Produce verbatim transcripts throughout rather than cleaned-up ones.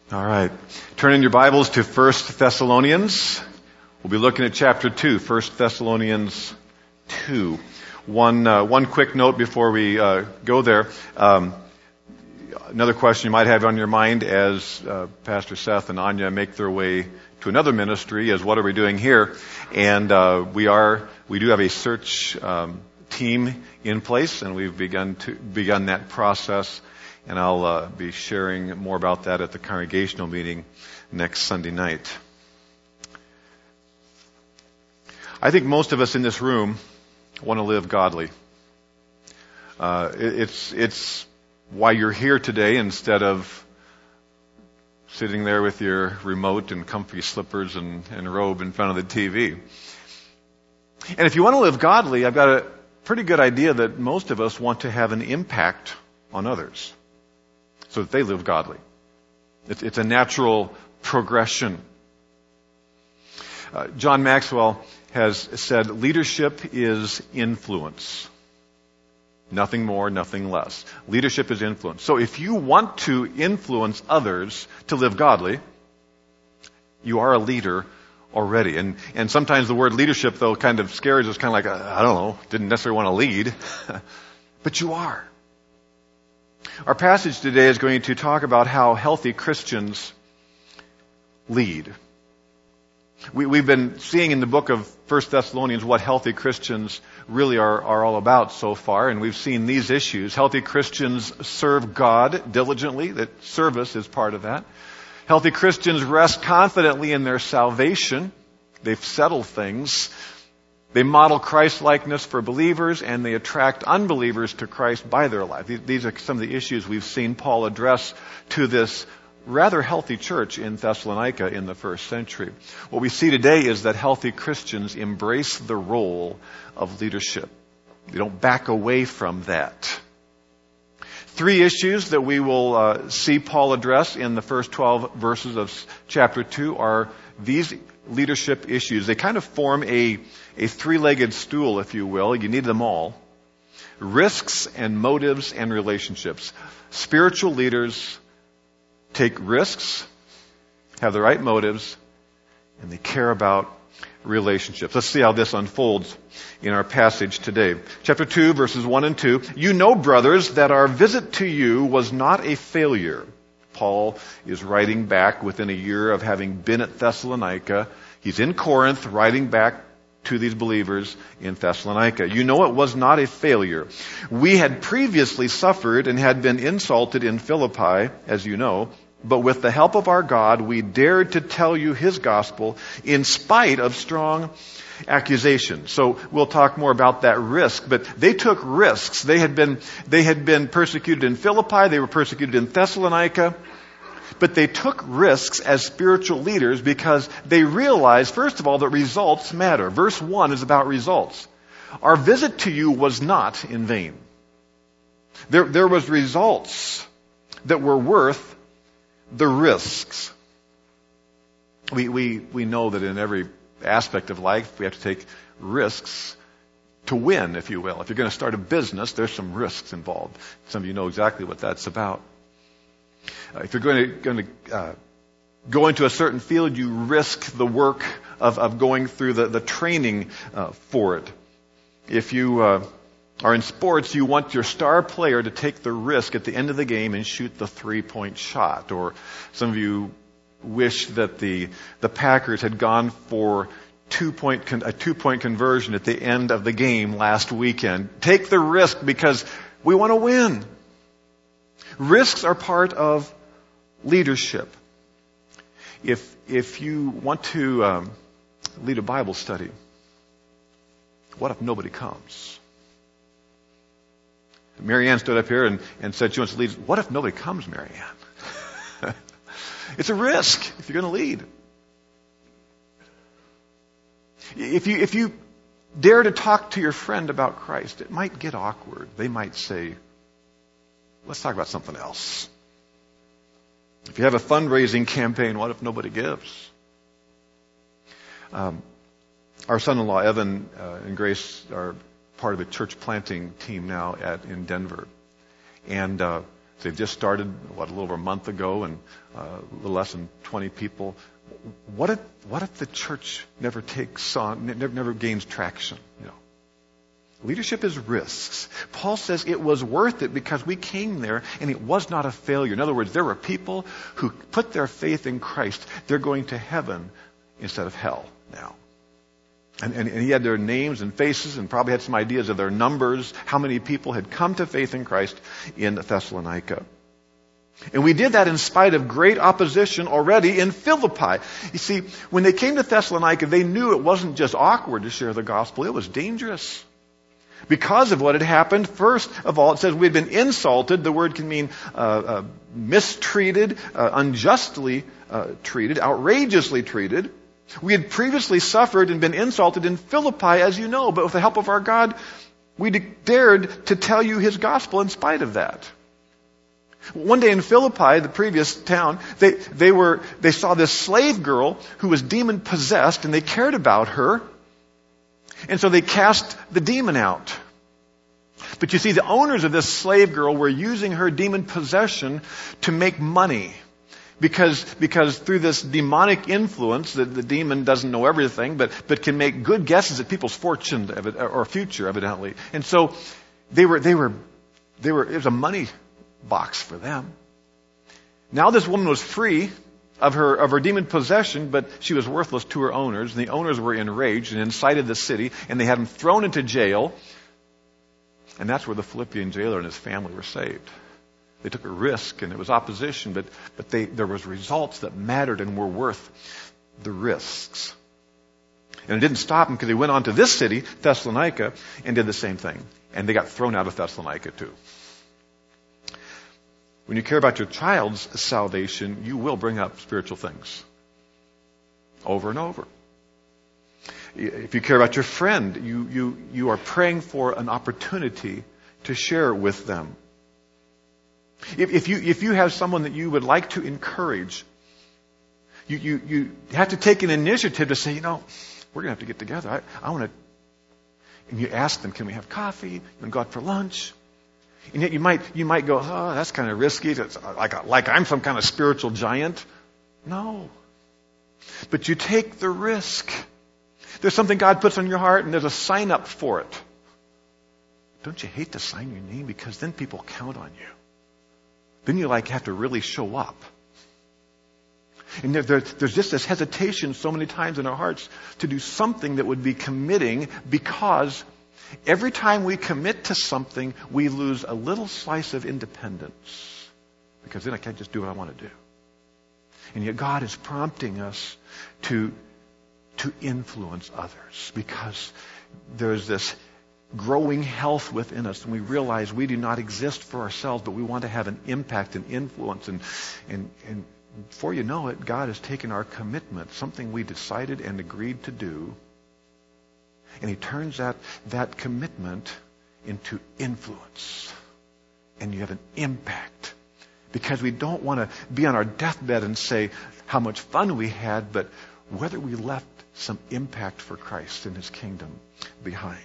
All right. Turn in your Bibles to First Thessalonians. We'll be looking at chapter two, First Thessalonians two. One, uh, one quick note before we uh, go there. Um, another question you might have on your mind as uh, Pastor Seth and Anya make their way to another ministry is, what are we doing here? And uh, we are, we do have a search um, team in place, and we've begun to begun that process. And I'll uh, be sharing more about that at the congregational meeting next Sunday night. I think most of us in this room want to live godly. Uh, it, it's it's why you're here today instead of sitting there with your remote and comfy slippers and, and robe in front of the T V. And if you want to live godly, I've got a pretty good idea that most of us want to have an impact on others, so that they live godly. It's, it's a natural progression. Uh, John Maxwell has said, leadership is influence. Nothing more, nothing less. Leadership is influence. So if you want to influence others to live godly, you are a leader already. And, and sometimes the word leadership, though, kind of scares us, kind of like, I don't know, didn't necessarily want to lead. But you are. Our passage today is going to talk about how healthy Christians lead. We, we've been seeing in the book of First Thessalonians what healthy Christians really are, are all about so far, and we've seen these issues. Healthy Christians serve God diligently. That service is part of that. Healthy Christians rest confidently in their salvation. They've settled things. They model Christ-likeness for believers, and they attract unbelievers to Christ by their life. These are some of the issues we've seen Paul address to this rather healthy church in Thessalonica in the first century. What we see today is that healthy Christians embrace the role of leadership. They don't back away from that. Three issues that we will uh, see Paul address in the first twelve verses of chapter two are these leadership issues. They kind of form a, a three-legged stool, if you will. You need them all. Risks and motives and relationships. Spiritual leaders take risks, have the right motives, and they care about relationships. Let's see how this unfolds in our passage today. Chapter two, verses one and two. You know, brothers, that our visit to you was not a failure. Paul is writing back within a year of having been at Thessalonica. He's in Corinth, writing back to these believers in Thessalonica. You know, it was not a failure. We had previously suffered and had been insulted in Philippi, as you know, but with the help of our God, we dared to tell you his gospel in spite of strong accusations. So we'll talk more about that risk, but they took risks. They had been, they had been persecuted in Philippi. They were persecuted in Thessalonica. But they took risks as spiritual leaders because they realized, first of all, that results matter. Verse one is about results. Our visit to you was not in vain. There, there was results that were worth the risks. We, we, we know that in every aspect of life, we have to take risks to win, if you will. If you're going to start a business, there's some risks involved. Some of you know exactly what that's about. Uh, if you're going to, going to uh, go into a certain field, you risk the work of, of going through the, the training uh, for it. If you uh, are in sports, you want your star player to take the risk at the end of the game and shoot the three-point shot. Or some of you wish that the the Packers had gone for two-point con- a two-point conversion at the end of the game last weekend. Take the risk because we want to win. Risks are part of leadership. If if you want to um, lead a Bible study, what if nobody comes? Marianne stood up here and, and said she wants to lead. What if nobody comes, Marianne? It's a risk if you're going to lead. If you if you dare to talk to your friend about Christ, it might get awkward. They might say, let's talk about something else. If you have a fundraising campaign, what if nobody gives? Um, our son-in-law, Evan uh, and Grace, are part of the church planting team now at in Denver. And uh, They've just started, what, a little over a month ago, and uh, a little less than twenty people. What if, what if the church never takes on, never, never gains traction? You know, leadership is risks. Paul says it was worth it because we came there and it was not a failure. In other words, there were people who put their faith in Christ. They're going to heaven instead of hell now. And, and, and he had their names and faces and probably had some ideas of their numbers, how many people had come to faith in Christ in Thessalonica. And we did that in spite of great opposition already in Philippi. You see, when they came to Thessalonica, they knew it wasn't just awkward to share the gospel. It was dangerous. Because of what had happened, first of all, it says we had been insulted. The word can mean uh, uh, mistreated, uh, unjustly uh, treated, outrageously treated. We had previously suffered and been insulted in Philippi, as you know, but with the help of our God, we dared to tell you His gospel in spite of that. One day in Philippi, the previous town, they, they were, they saw this slave girl who was demon possessed, and they cared about her. And so they cast the demon out. But you see, the owners of this slave girl were using her demon possession to make money. Because, because through this demonic influence, the, the demon doesn't know everything, but, but can make good guesses at people's fortune or future, evidently. And so they were, they were, they were, it was a money box for them. Now this woman was free of her, of her demon possession, but she was worthless to her owners. And the owners were enraged and incited the city, and they had him thrown into jail. And that's where the Philippian jailer and his family were saved. They took a risk, and it was opposition, but, but they, there was results that mattered and were worth the risks. And it didn't stop them because they went on to this city, Thessalonica, and did the same thing. And they got thrown out of Thessalonica too. When you care about your child's salvation, you will bring up spiritual things over and over. If you care about your friend, you, you, you are praying for an opportunity to share with them. If, if you if you have someone that you would like to encourage, you, you, you have to take an initiative to say, you know, we're going to have to get together. I, I want to, and you ask them, can we have coffee? And go out for lunch? And yet you might you might go, oh, that's kind of risky. It's like like I'm some kind of spiritual giant. No, but you take the risk. There's something God puts on your heart, and there's a sign up for it. Don't you hate to sign your name, because then people count on you. Then you like have to really show up. And there, there, there's just this hesitation so many times in our hearts to do something that would be committing, because every time we commit to something, we lose a little slice of independence. Because then I can't just do what I want to do. And yet God is prompting us to, to influence others, because there's this growing health within us, and we realize we do not exist for ourselves, but we want to have an impact and influence. And, and, and before you know it, God has taken our commitment, something we decided and agreed to do, and He turns that, that commitment into influence. And you have an impact. Because we don't want to be on our deathbed and say how much fun we had, but whether we left some impact for Christ and His kingdom behind.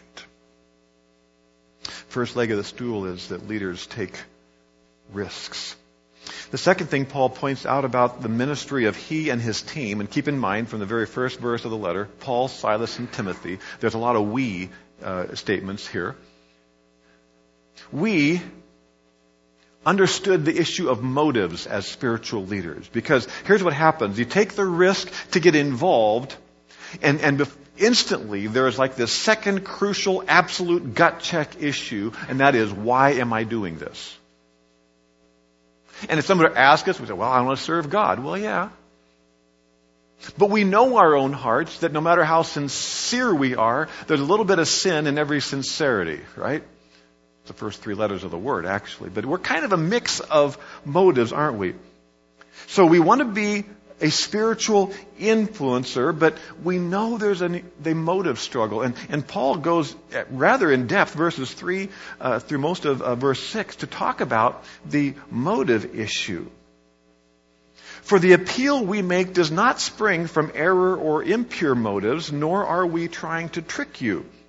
First leg of the stool is that leaders take risks. The second thing Paul points out about the ministry of he and his team, and keep in mind from the very first verse of the letter, Paul, Silas, and Timothy, there's a lot of we uh, statements here. We understood the issue of motives as spiritual leaders, because here's what happens. You take the risk to get involved, and, and bef- instantly there is like this second crucial absolute gut check issue, and that is, why am I doing this? And if someone were to ask us, we say, well, I want to serve God. Well, yeah. But we know our own hearts that no matter how sincere we are, there's a little bit of sin in every sincerity, right? It's the first three letters of the word, actually. But we're kind of a mix of motives, aren't we? So we want to be a spiritual influencer, but we know there's a, a motive struggle. And, and Paul goes rather in depth, verses three uh, through most of uh, verse six, to talk about the motive issue. For the appeal we make does not spring from error or impure motives, nor are we trying to trick you.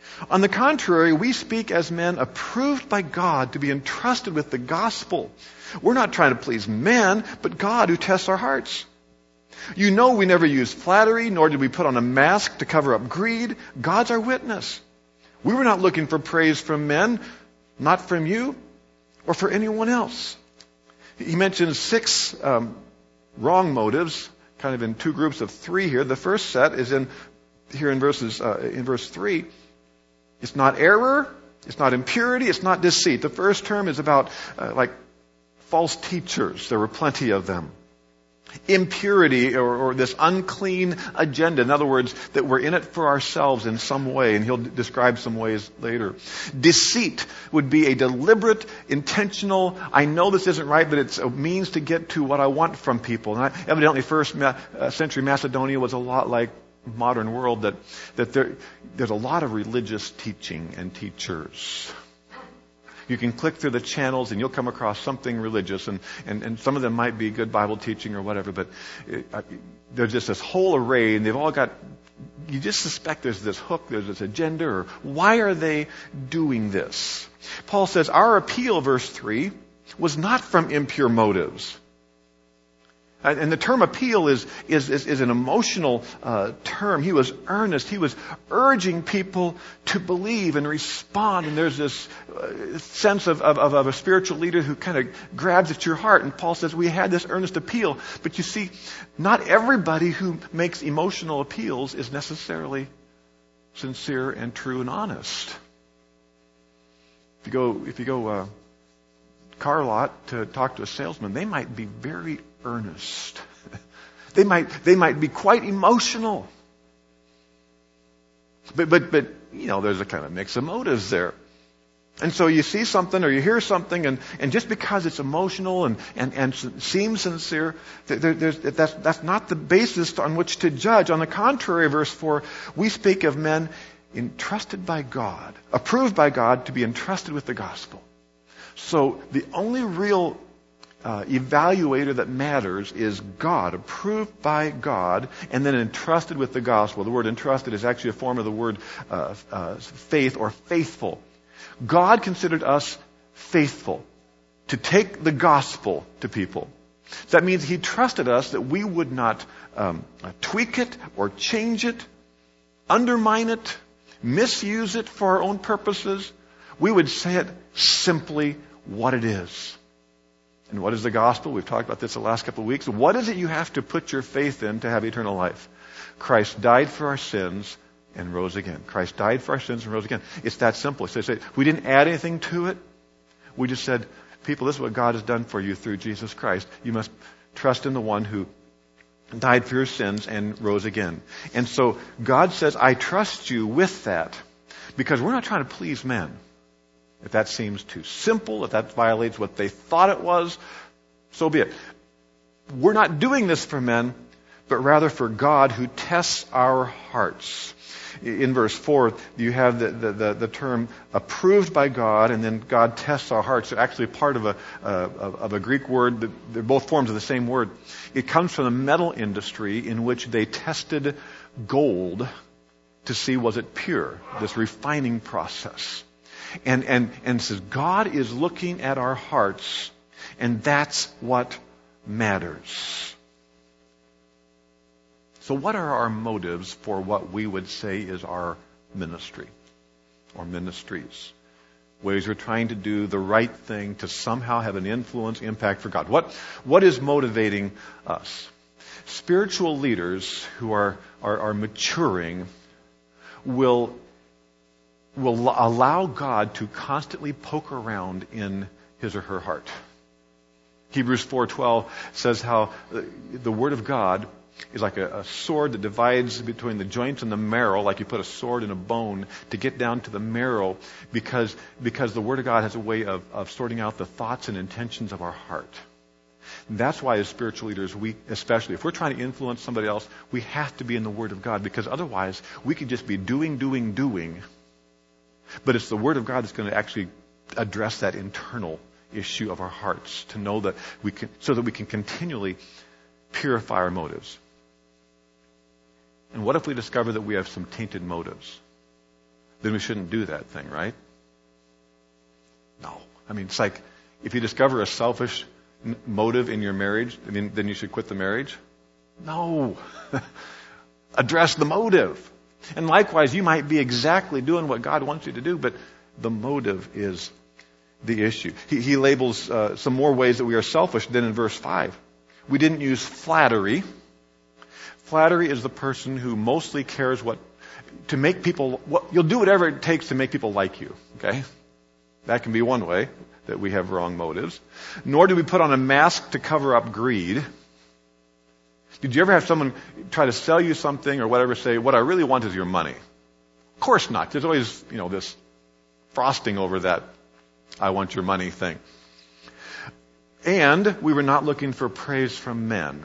On the contrary, we speak as men approved by God to be entrusted with the gospel. We're not trying to please men, but God who tests our hearts. You know we never used flattery, nor did we put on a mask to cover up greed. God's our witness. We were not looking for praise from men, not from you or for anyone else. He mentions six um, wrong motives, kind of in two groups of three here. The first set is in here in verses uh, in verse three. It's not error, it's not impurity, it's not deceit. The first term is about uh, like false teachers. There were plenty of them. Impurity or, or this unclean agenda. In other words, that we're in it for ourselves in some way, and he'll d- describe some ways later. Deceit would be a deliberate, intentional, I know this isn't right, but it's a means to get to what I want from people. And I, evidently, first ma- uh, century Macedonia was a lot like modern world, that, that there, there's a lot of religious teaching and teachers. You can click through the channels and you'll come across something religious, and, and, and some of them might be good Bible teaching or whatever, but it, uh, there's just this whole array, and they've all got, you just suspect there's this hook, there's this agenda, or why are they doing this? Paul says, our appeal, verse three, was not from impure motives. And the term appeal is, is, is, is an emotional uh, term. He was earnest. He was urging people to believe and respond. And there's this uh, sense of, of, of a spiritual leader who kind of grabs at your heart. And Paul says, we had this earnest appeal. But you see, not everybody who makes emotional appeals is necessarily sincere and true and honest. If you go, if you go uh, car lot to talk to a salesman, they might be very earnest. They might they might be quite emotional. But but but you know, there's a kind of mix of motives there. And so you see something or you hear something, and, and just because it's emotional and, and, and seems sincere, there, there's, that's, that's not the basis on which to judge. On the contrary, verse four, we speak of men entrusted by God, approved by God to be entrusted with the gospel. So the only real Uh, evaluator that matters is God, approved by God, and then entrusted with the gospel. The word entrusted is actually a form of the word uh, uh, faith or faithful. God considered us faithful to take the gospel to people. So that means He trusted us that we would not um, tweak it or change it, undermine it, misuse it for our own purposes. We would say it simply what it is. And what is the gospel? We've talked about this the last couple of weeks. What is it you have to put your faith in to have eternal life? Christ died for our sins and rose again. Christ died for our sins and rose again. It's that simple. So say, we didn't add anything to it. We just said, people, this is what God has done for you through Jesus Christ. You must trust in the one who died for your sins and rose again. And so God says, I trust you with that, because we're not trying to please men. If that seems too simple, if that violates what they thought it was, so be it. We're not doing this for men, but rather for God who tests our hearts. In verse four, you have the, the, the, the term approved by God, and then God tests our hearts. They're actually part of a, uh, of a Greek word. They're both forms of the same word. It comes from the metal industry, in which they tested gold to see was it pure, this refining process. And, and, and says, God is looking at our hearts, and that's what matters. So what are our motives for what we would say is our ministry or ministries? Ways we're trying to do the right thing to somehow have an influence, impact for God. What, what is motivating us? Spiritual leaders who are, are, are maturing will will allow God to constantly poke around in his or her heart. Hebrews four twelve says how the Word of God is like a, a sword that divides between the joints and the marrow, like you put a sword in a bone to get down to the marrow, because, because the Word of God has a way of, of sorting out the thoughts and intentions of our heart. And that's why as spiritual leaders, we, especially if we're trying to influence somebody else, we have to be in the Word of God, because otherwise we could just be doing, doing, doing. But it's the Word of God that's going to actually address that internal issue of our hearts, to know that we can, so that we can continually purify our motives. And what if we discover that we have some tainted motives? then we shouldn't do that thing, right? No. I mean, it's like if you discover a selfish n- motive in your marriage, I mean, then you should quit the marriage? No. Address the motive. And likewise, you might be exactly doing what God wants you to do, but the motive is the issue. He, he labels uh, some more ways that we are selfish than in verse five. We didn't use flattery. Flattery is the person who mostly cares what to make people. What, you'll do whatever it takes to make people like you. Okay, that can be one way that we have wrong motives. Nor do we put on a mask to cover up greed. Did you ever have someone try to sell you something or whatever, say, what I really want is your money? Of course not. There's always, you know, this frosting over that I want your money thing. And we were not looking for praise from men.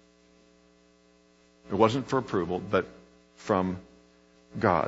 It wasn't for approval, but from God.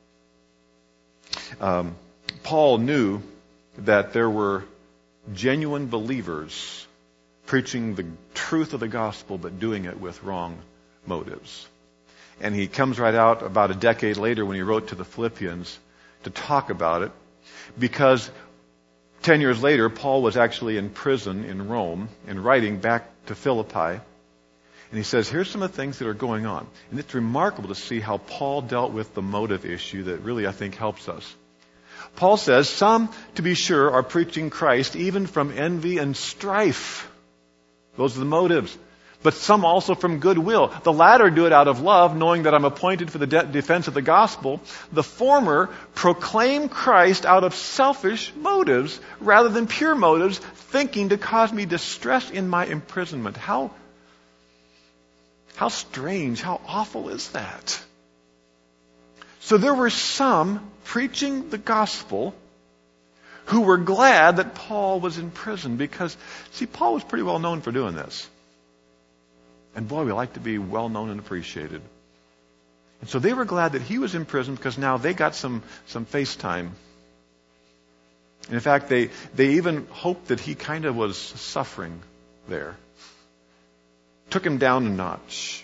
Um, Paul knew that there were genuine believers preaching the truth of the gospel, but doing it with wrong motives. And he comes right out about a decade later when he wrote to the Philippians to talk about it, because ten years later, Paul was actually in prison in Rome and writing back to Philippi. And he says, here's some of the things that are going on. And it's remarkable to see how Paul dealt with the motive issue that really, I think, helps us. Paul says, some, to be sure, are preaching Christ even from envy and strife. Those are the motives. But some also from goodwill. The latter do it out of love, knowing that I'm appointed for the de- defense of the gospel. The former proclaim Christ out of selfish motives rather than pure motives, thinking to cause me distress in my imprisonment. How, how strange, how awful is that? So there were some preaching the gospel who were glad that Paul was in prison because, see, Paul was pretty well known for doing this. And boy, we like to be well known and appreciated. And so they were glad that he was in prison because now they got some, some face time. And in fact, they, they even hoped that he kind of was suffering there. Took him down a notch.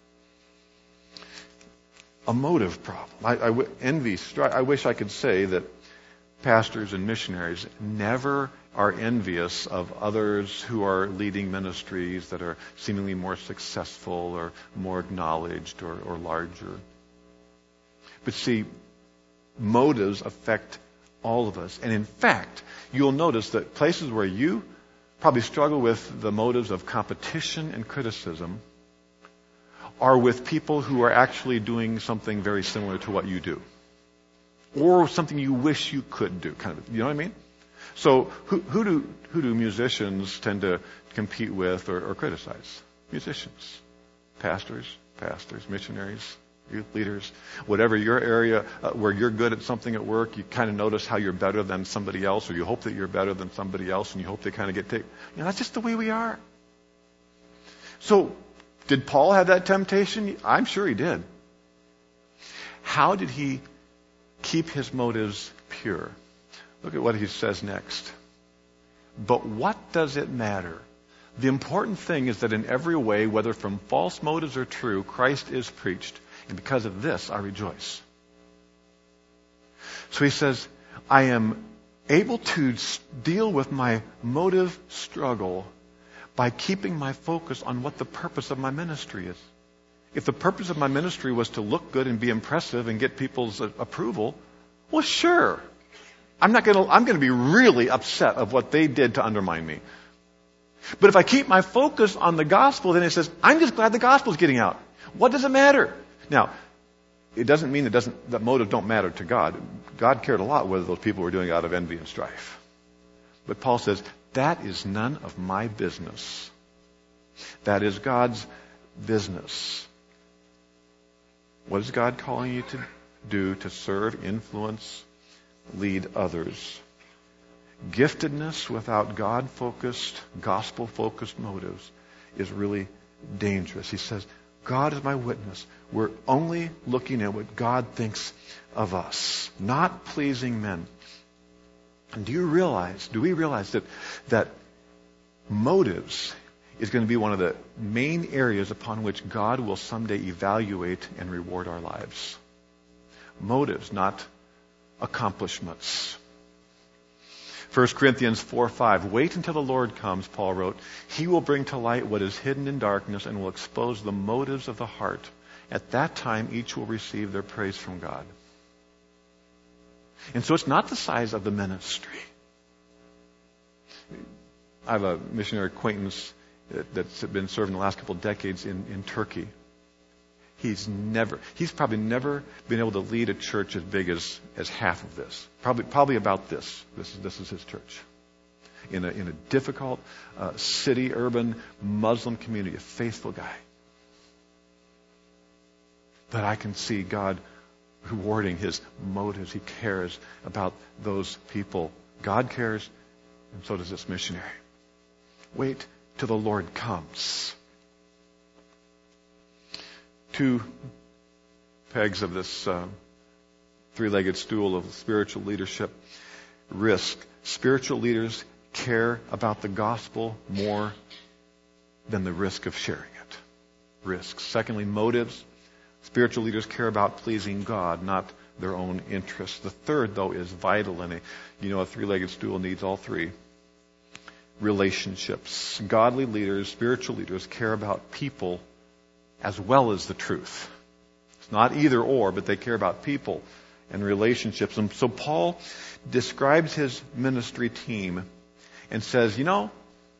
A motive problem. I, I, envy, strife. I wish I could say that pastors and missionaries never are envious of others who are leading ministries that are seemingly more successful or more acknowledged or, or larger. But see, motives affect all of us. And in fact, you'll notice that places where you probably struggle with the motives of competition and criticism are with people who are actually doing something very similar to what you do. Or something you wish you could do, kind of. You know what I mean? So who, who do who do musicians tend to compete with or, or criticize? Musicians, pastors, pastors, missionaries, youth leaders, whatever your area uh, where you're good at something at work, you kind of notice how you're better than somebody else, or you hope that you're better than somebody else, and you hope they kind of get taken. You know, that's just the way we are. So, did Paul have that temptation? I'm sure he did. How did he keep his motives pure? Look at what he says next. But what does it matter? The important thing is that in every way, whether from false motives or true, Christ is preached. And because of this, I rejoice. So he says, I am able to deal with my motive struggle by keeping my focus on what the purpose of my ministry is. If the purpose of my ministry was to look good and be impressive and get people's approval, well, sure. I'm not going to, I'm going to be really upset of what they did to undermine me. But if I keep my focus on the gospel, then it says, I'm just glad the gospel's getting out. What does it matter? Now, it doesn't mean it doesn't, that motives don't matter to God. God cared a lot whether those people were doing it out of envy and strife. But Paul says, that is none of my business. That is God's business. What is God calling you to do to serve, influence, lead others? Giftedness without God-focused, gospel-focused motives is really dangerous. He says, God is my witness. We're only looking at what God thinks of us, not pleasing men. And do you realize, do we realize that, that motives is going to be one of the main areas upon which God will someday evaluate and reward our lives? Motives, not accomplishments. First Corinthians four five, wait until the Lord comes, Paul wrote. He will bring to light what is hidden in darkness and will expose the motives of the heart. At that time, each will receive their praise from God. And so it's not the size of the ministry. I have a missionary acquaintance that's been serving the last couple of decades in, in Turkey. He's never, he's probably never been able to lead a church as big as, as half of this. Probably, probably about this. This is, this is his church. In a, in a difficult uh, city, urban, Muslim community, a faithful guy. But I can see God rewarding his motives. He cares about those people. God cares, and so does this missionary. Wait till the Lord comes. Two pegs of this uh, three-legged stool of spiritual leadership. Risk. Spiritual leaders care about the gospel more than the risk of sharing it. Risk. Secondly, motives. Spiritual leaders care about pleasing God, not their own interests. The third, though, is vital, and a, you know, a three-legged stool needs all three. Relationships. Godly leaders, spiritual leaders, care about people as well as the truth. It's not either or, but they care about people and relationships. And so Paul describes his ministry team and says, you know,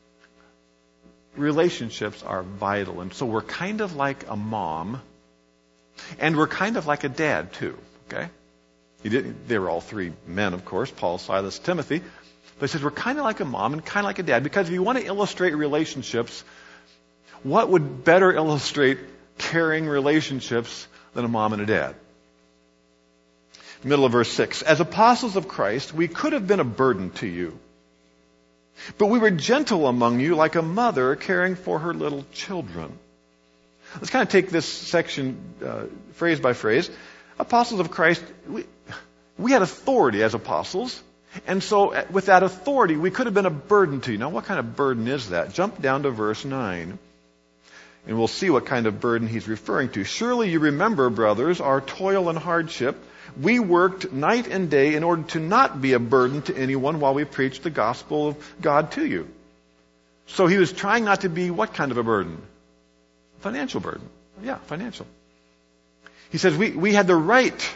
relationships are vital. And so we're kind of like a mom, and we're kind of like a dad too, okay? He didn't, they were all three men, of course, Paul, Silas, Timothy. But he says we're kind of like a mom and kind of like a dad, because if you want to illustrate relationships, what would better illustrate caring relationships than a mom and a dad? Middle of verse six. As apostles of Christ, we could have been a burden to you. But we were gentle among you like a mother caring for her little children. Let's kind of take this section uh, phrase by phrase. Apostles of Christ, we, we had authority as apostles. And so with that authority, we could have been a burden to you. Now, what kind of burden is that? Jump down to verse nine. And we'll see what kind of burden he's referring to. Surely you remember, brothers, our toil and hardship. We worked night and day in order to not be a burden to anyone while we preached the gospel of God to you. So he was trying not to be what kind of a burden? Financial burden. Yeah, financial. He says we, we had the right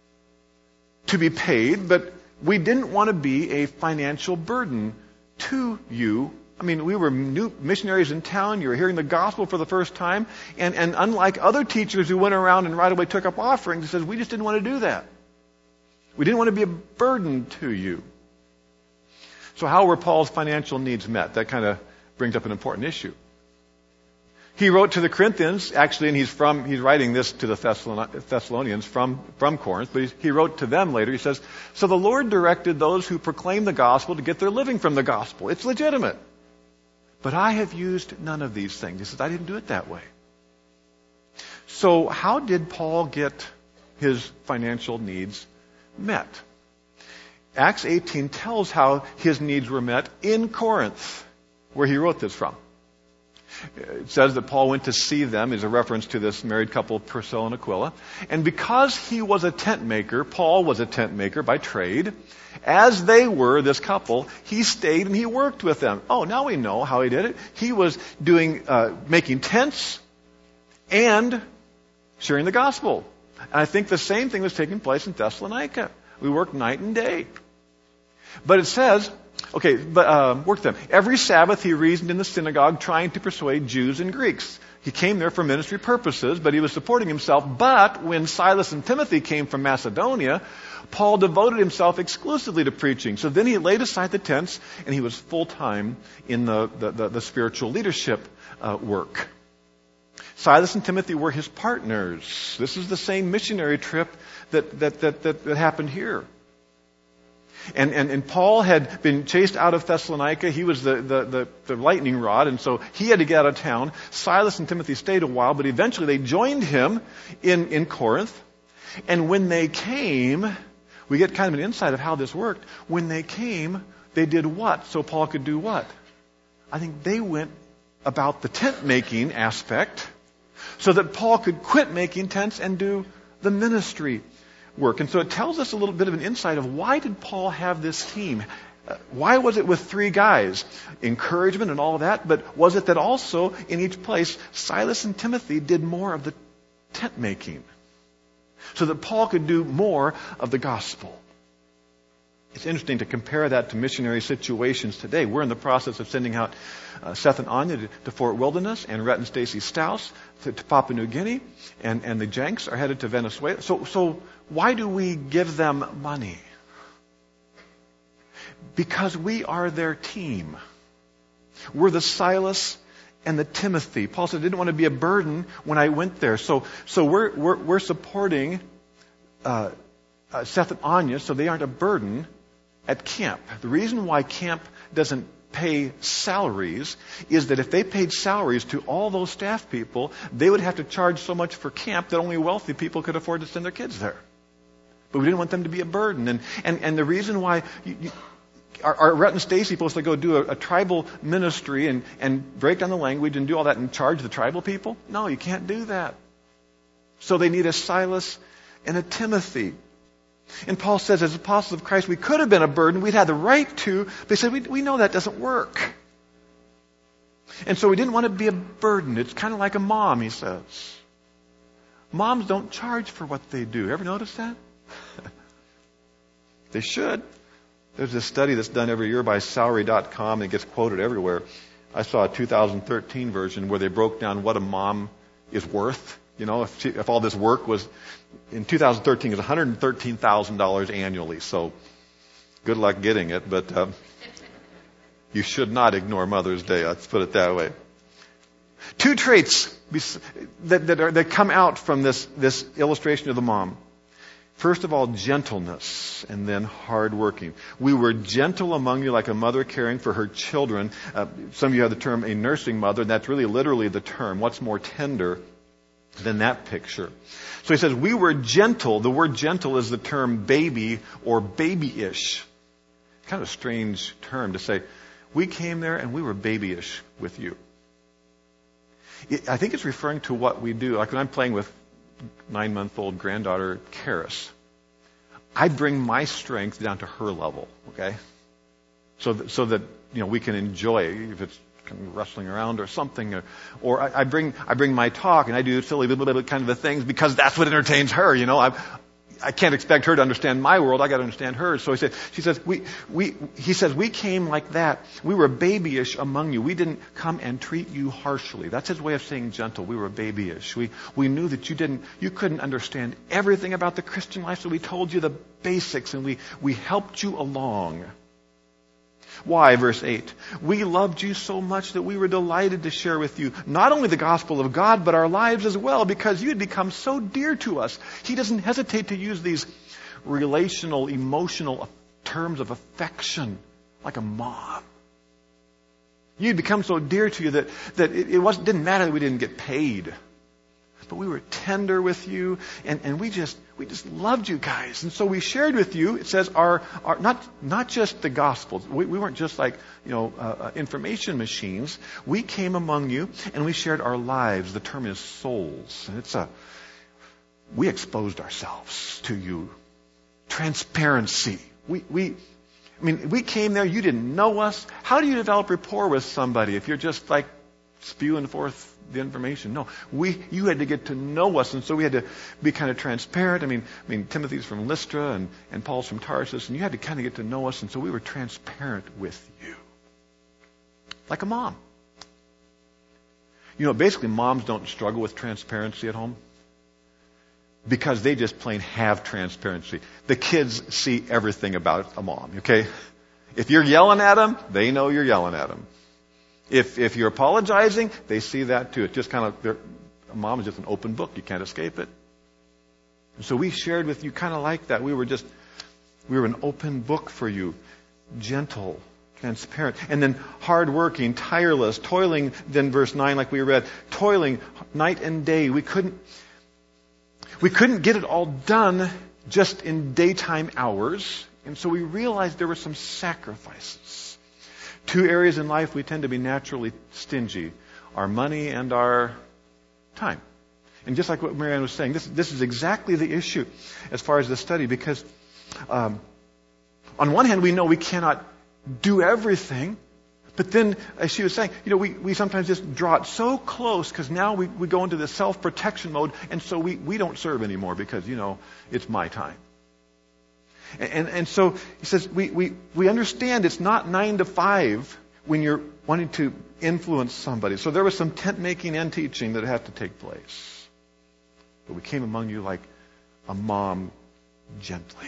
to be paid, but we didn't want to be a financial burden to you. I mean, we were new missionaries in town. You were hearing the gospel for the first time. And, and unlike other teachers who went around and right away took up offerings, he says, we just didn't want to do that. We didn't want to be a burden to you. So how were Paul's financial needs met? That kind of brings up an important issue. He wrote to the Corinthians, actually, and he's from, he's writing this to the Thessalonians from, from Corinth, but he, he wrote to them later. He says, so the Lord directed those who proclaim the gospel to get their living from the gospel. It's legitimate. But I have used none of these things. He says, I didn't do it that way. So how did Paul get his financial needs met? Acts eighteen tells how his needs were met in Corinth, where he wrote this from. It says that Paul went to see them, is a reference to this married couple, Priscilla and Aquila. And because he was a tent maker, Paul was a tent maker by trade, as they were, this couple, he stayed and he worked with them. Oh, now we know how he did it. He was doing, uh, making tents and sharing the gospel. And I think the same thing was taking place in Thessalonica. We worked night and day. But it says, okay, but uh, work them. Every Sabbath he reasoned in the synagogue, trying to persuade Jews and Greeks. He came there for ministry purposes, but he was supporting himself. But when Silas and Timothy came from Macedonia, Paul devoted himself exclusively to preaching. So then he laid aside the tents, and he was full-time in the, the, the, the spiritual leadership uh, work. Silas and Timothy were his partners. This is the same missionary trip that, that, that, that, that happened here. And, and, and Paul had been chased out of Thessalonica. He was the, the, the, the lightning rod, and so he had to get out of town. Silas and Timothy stayed a while, but eventually they joined him in, in Corinth. And when they came, we get kind of an insight of how this worked. When they came, they did what? So Paul could do what? I think they went about the tent making aspect so that Paul could quit making tents and do the ministry work. And so it tells us a little bit of an insight of why did Paul have this team? Uh, why was it with three guys? Encouragement and all of that, but was it that also in each place Silas and Timothy did more of the tent making so that Paul could do more of the gospel? It's interesting to compare that to missionary situations today. We're in the process of sending out uh, Seth and Anya to, to Fort Wilderness, and Rhett and Stacy Stouse to, to Papua New Guinea, and, and the Jenks are headed to Venezuela. So, so why do we give them money? Because we are their team. We're the Silas and the Timothy. Paul said, I didn't want to be a burden when I went there. So, so we're, we're, we're supporting uh, uh, Seth and Anya so they aren't a burden at camp. The reason why camp doesn't pay salaries is that if they paid salaries to all those staff people, they would have to charge so much for camp that only wealthy people could afford to send their kids there. But we didn't want them to be a burden. And, and, and the reason why... You, you, Are, are Rhett and Stacy supposed to go do a, a tribal ministry and, and break down the language and do all that and charge the tribal people? No, you can't do that. So they need a Silas and a Timothy. And Paul says, as apostles of Christ, we could have been a burden. We'd had the right to. But they said, we, we know that doesn't work. And so we didn't want to be a burden. It's kind of like a mom, he says. Moms don't charge for what they do. Ever notice that? They should. There's this study that's done every year by salary dot com and it gets quoted everywhere. I saw a two thousand thirteen version where they broke down what a mom is worth. You know, if, she, if all this work was, in two thousand thirteen, it was one hundred thirteen thousand dollars annually. So good luck getting it, but uh, you should not ignore Mother's Day. Let's put it that way. Two traits that, that, are, that come out from this, this illustration of the mom. First of all, gentleness, and then hardworking. We were gentle among you like a mother caring for her children. Uh, some of you have the term a nursing mother, and that's really literally the term. What's more tender than that picture? So he says, we were gentle. The word gentle is the term baby or babyish. Kind of a strange term to say, we came there and we were babyish with you. It, I think it's referring to what we do. Like when I'm playing with nine-month-old granddaughter, Karis, I bring my strength down to her level, okay? So that, so that you know we can enjoy it, if it's kind of wrestling around or something, or, or I, I bring I bring my talk and I do silly little bit kind of a things because that's what entertains her, you know. I I can't expect her to understand my world. I got to understand hers. So he said, she says, we we he says we came like that. We were babyish among you. We didn't come and treat you harshly. That's his way of saying gentle. We were babyish. We we knew that you didn't you couldn't understand everything about the Christian life, so we told you the basics and we we helped you along. Why? Verse eight. We loved you so much that we were delighted to share with you not only the gospel of God, but our lives as well, because you had become so dear to us. He doesn't hesitate to use these relational, emotional terms of affection, like a mom. You had become so dear to you that, that it, it wasn't, didn't matter that we didn't get paid. But we were tender with you, and, and we just we just loved you guys. And so we shared with you, it says, our, our not not just the gospel. We, we weren't just like, you know, uh, information machines. We came among you, and we shared our lives. The term is souls. And it's a, we exposed ourselves to you. Transparency. We, we, I mean, we came there, you didn't know us. How do you develop rapport with somebody if you're just like spewing forth the information? No, we you had to get to know us, and so we had to be kind of transparent. I mean, I mean Timothy's from Lystra, and, and Paul's from Tarsus, and you had to kind of get to know us, and so we were transparent with you, like a mom. You know, basically, moms don't struggle with transparency at home because they just plain have transparency. The kids see everything about a mom. Okay, if you're yelling at them, they know you're yelling at them. If if you're apologizing, they see that too. It's just kind of, a mom is just an open book. You can't escape it. And so we shared with you kind of like that. We were just, we were an open book for you. Gentle, transparent. And then hardworking, tireless, toiling, then verse nine like we read, toiling night and day. We couldn't, we couldn't get it all done just in daytime hours. And so we realized there were some sacrifices. Two areas in life we tend to be naturally stingy: our money and our time. And just like what Marianne was saying, this, this is exactly the issue as far as the study, because um, on one hand, we know we cannot do everything, but then, as she was saying, you know, we, we sometimes just draw it so close because now we, we go into this self-protection mode, and so we, we don't serve anymore because, you know, it's my time. And, and, and so he says, we, we, we understand it's not nine to five when you're wanting to influence somebody. So there was some tent making and teaching that had to take place. But we came among you like a mom, gently.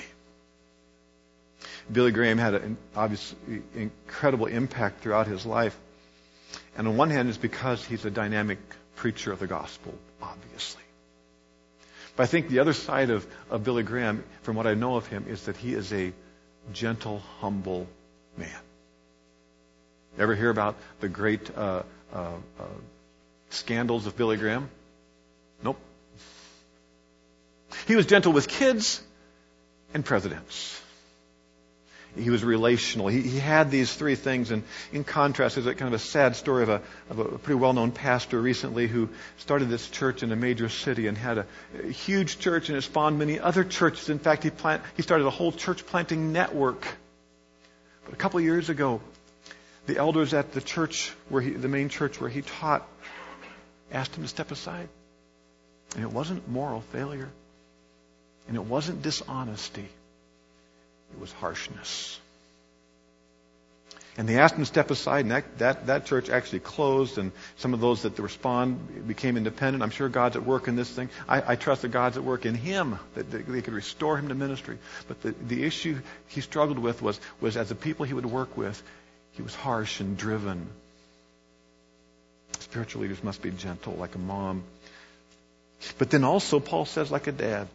Billy Graham had an obviously incredible impact throughout his life. And on one hand, it's because he's a dynamic preacher of the gospel, obviously. But I think the other side of, of Billy Graham, from what I know of him, is that he is a gentle, humble man. Ever hear about the great uh, uh, uh, scandals of Billy Graham? Nope. He was gentle with kids and presidents. He was relational. He, he had these three things, and in contrast, there's a kind of a sad story of a, of a pretty well-known pastor recently who started this church in a major city and had a, a huge church and has spawned many other churches. In fact, he plant, he started a whole church planting network. But a couple of years ago, the elders at the church where he, the main church where he taught, asked him to step aside. And it wasn't moral failure. And it wasn't dishonesty. It was harshness. And they asked him to step aside, and that, that, that church actually closed, and some of those that respond became independent. I'm sure God's at work in this thing. I, I trust that God's at work in him, that they, they could restore him to ministry. But the, the issue he struggled with was, was as the people he would work with, he was harsh and driven. Spiritual leaders must be gentle, like a mom. But then also, Paul says, like a dad.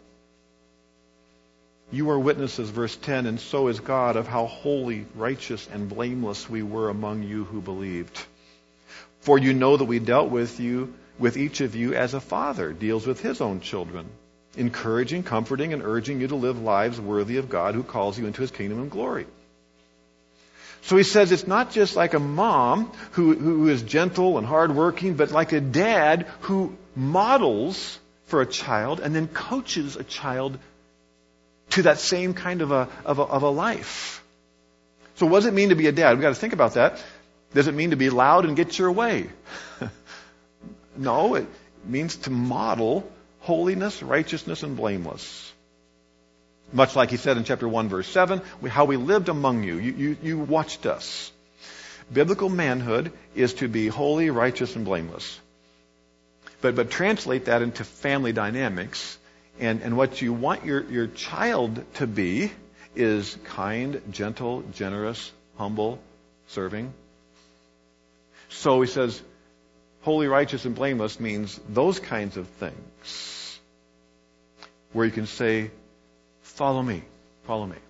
You are witnesses, verse ten, and so is God, of how holy, righteous, and blameless we were among you who believed. For you know that we dealt with you, with each of you as a father deals with his own children, encouraging, comforting, and urging you to live lives worthy of God who calls you into his kingdom and glory. So he says it's not just like a mom who, who is gentle and hardworking, but like a dad who models for a child and then coaches a child to that same kind of a, of a of a life. So what does it mean to be a dad? We've got to think about that. Does it mean to be loud and get your way? No, it means to model holiness, righteousness, and blameless. Much like he said in chapter one, verse seven, how we lived among you. You, you, you watched us. Biblical manhood is to be holy, righteous, and blameless. But but translate that into family dynamics. And, and what you want your, your child to be is kind, gentle, generous, humble, serving. So he says, holy, righteous, and blameless means those kinds of things. Where you can say, follow me, follow me.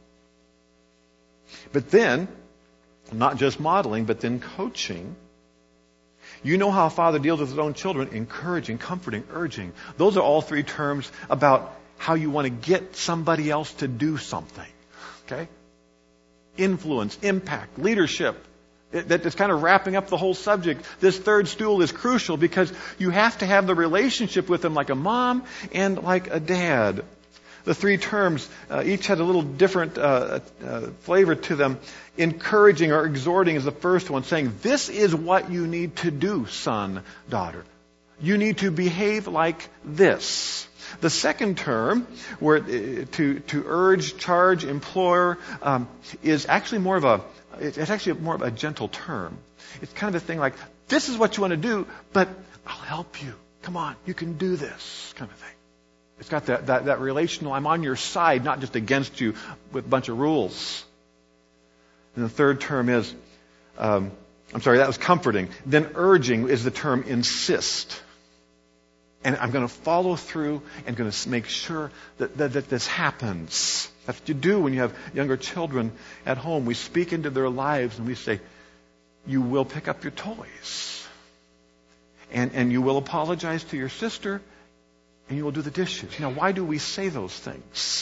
But then, not just modeling, but then coaching. You know how a father deals with his own children, encouraging, comforting, urging. Those are all three terms about how you want to get somebody else to do something. Okay? Influence, impact, leadership. It, that, it's kind of wrapping up the whole subject. This third stool is crucial because you have to have the relationship with them like a mom and like a dad. The three terms, uh, each had a little different uh, uh, flavor to them. Encouraging or exhorting is the first one, saying, this is what you need to do, son, daughter. You need to behave like this. The second term, where uh, to to urge, charge, implore, um, is actually more of a it's actually more of a gentle term. It's kind of a thing like, this is what you want to do, but I'll help you. Come on, you can do this, kind of thing. It's got that, that, that relational, I'm on your side, not just against you with a bunch of rules. And the third term is, um, I'm sorry, that was comforting. Then urging is the term insist. And I'm going to follow through and going to make sure that, that, that this happens. That's what you do when you have younger children at home. We speak into their lives and we say, you will pick up your toys. And, and you will apologize to your sister. And you will do the dishes. Now, why do we say those things?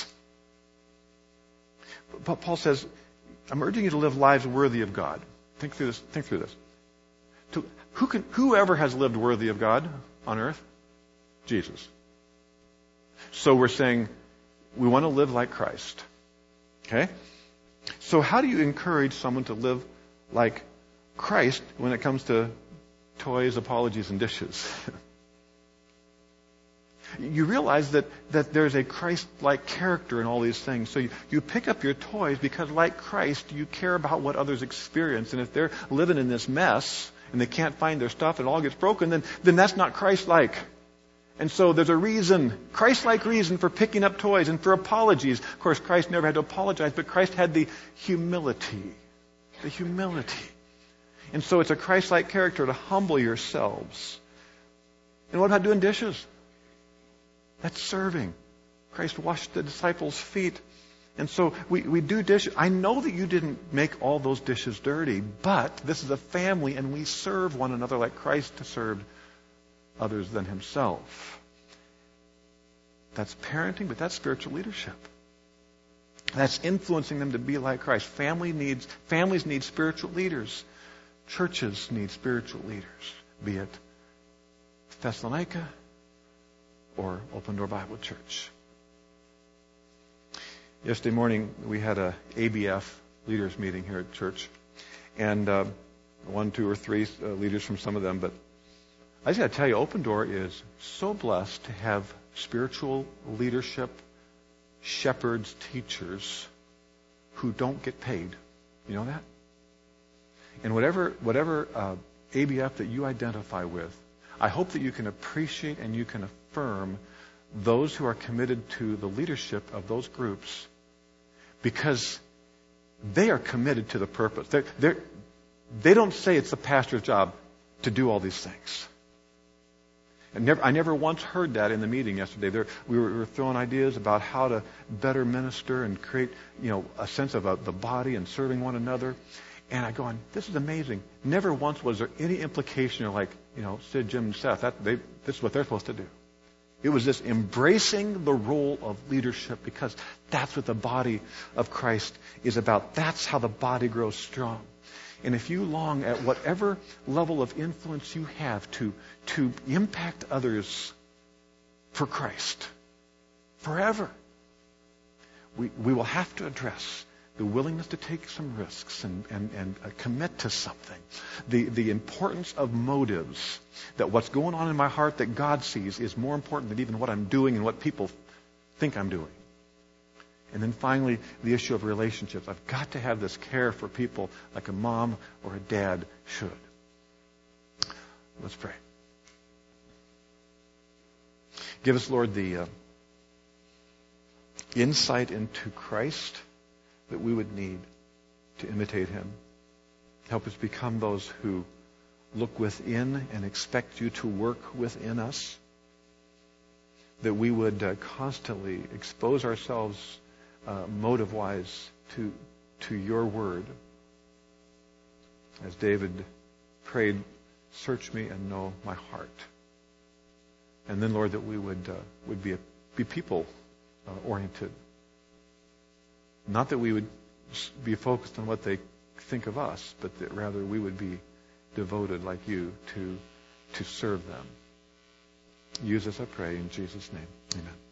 But Paul says, I'm urging you to live lives worthy of God. Think through this. Think through this. To, who can, whoever has lived worthy of God on earth? Jesus. So we're saying we want to live like Christ. Okay? So how do you encourage someone to live like Christ when it comes to toys, apologies, and dishes? You realize that, that there's a Christ-like character in all these things. So you, you pick up your toys because, like Christ, you care about what others experience. And if they're living in this mess and they can't find their stuff and it all gets broken, then, then that's not Christ-like. And so there's a reason, Christ-like reason for picking up toys and for apologies. Of course, Christ never had to apologize, but Christ had the humility. The humility. And so it's a Christ-like character to humble yourselves. And what about doing dishes? That's serving. Christ washed the disciples' feet. And so we, we do dishes. I know that you didn't make all those dishes dirty, but this is a family and we serve one another like Christ served others than himself. That's parenting, but that's spiritual leadership. That's influencing them to be like Christ. Family needs, families need spiritual leaders. Churches need spiritual leaders, be it Thessalonica or Open Door Bible Church. Yesterday morning, we had a A B F leaders meeting here at church. And uh, one, two, or three uh, leaders from some of them. But I just got to tell you, Open Door is so blessed to have spiritual leadership, shepherds, teachers who don't get paid. You know that? And whatever, whatever uh, A B F that you identify with, I hope that you can appreciate and you can affirm those who are committed to the leadership of those groups because they are committed to the purpose. They're, they're, they don't say it's the pastor's job to do all these things. And never, I never once heard that in the meeting yesterday. There, we, were, we were throwing ideas about how to better minister and create, you know, a sense of a, the body and serving one another. And I go on, this is amazing. Never once was there any implication of like, you know, Sid, Jim, and Seth. That, they, this is what they're supposed to do. It was this embracing the role of leadership because that's what the body of Christ is about. That's how the body grows strong. And if you long at whatever level of influence you have to, to impact others for Christ forever, we, we will have to address the willingness to take some risks and, and, and uh, commit to something. The, the importance of motives, that what's going on in my heart that God sees is more important than even what I'm doing and what people think I'm doing. And then finally, the issue of relationships. I've got to have this care for people like a mom or a dad should. Let's pray. Give us, Lord, the uh, insight into Christ that we would need to imitate him. Help us become those who look within and expect you to work within us. That we would uh, constantly expose ourselves uh, motive-wise to, to your word. As David prayed, search me and know my heart. And then, Lord, that we would, uh, would be, a, be people-oriented. Not that we would be focused on what they think of us, but that rather we would be devoted like you to, to serve them. Use us, I pray, in Jesus' name. Amen.